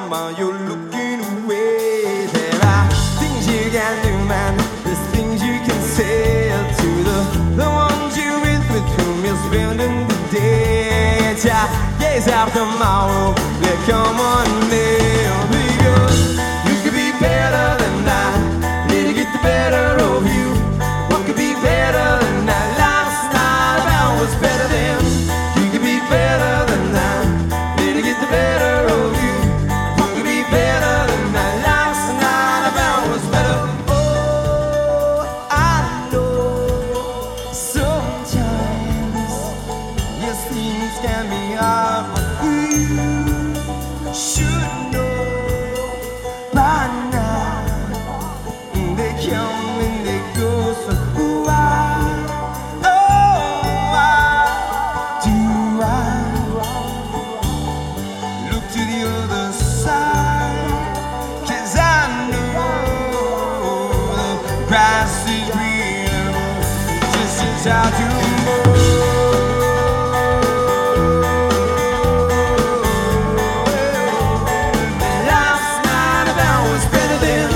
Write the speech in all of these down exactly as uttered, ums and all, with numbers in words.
down while you're looking away. There are things you can do, man. There's things you can say to the, the ones you're with, with whom you're spending the day. Just gaze out tomorrow, there come one day. Because you could be better than that. Let it get the better of you. What could be better than that? Life's not about what's better than. You could be better than that. Let it get the better of you. What could be better than that? Life's not about what's better. Oh, I know sometimes yes, things can be hard, but you should know by now. They come and they go, so why, oh, why do I look to the other side? 'Cause I know the grass is greener, just as how to move. Life's not about what's better than.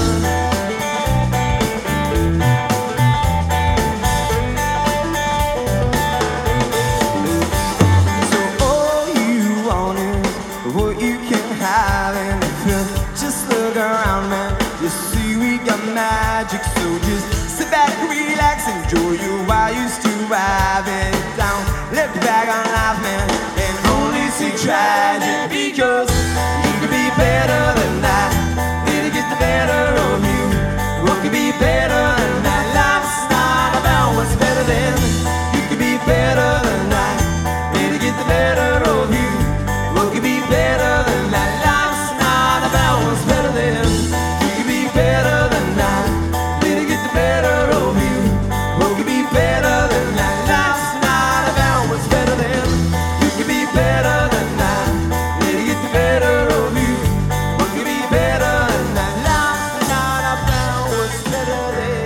What you can have, and if you just look around, man, you see we got magic. So just sit back, relax, enjoy you while you still have it down. Look back on life, man, and only see tragic. Because you could be better than that. Did it get the better of you? What could be better than that? Life's not about what's better than. You could be better than that. Did it get the better of you? What could be better than that? Life's not about what's better than. You could be better than that. Let it get the better of you. What could be better than that? Life's not about what's better than. You could be better than that. Let it get the better of you. What could be better than that? Life's not about what's better than.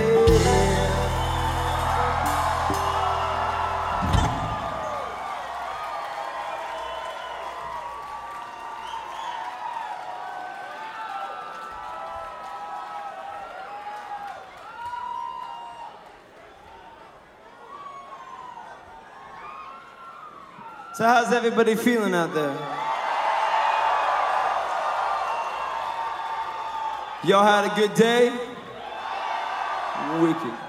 So how's everybody feeling out there? Y'all had a good day? Wicked.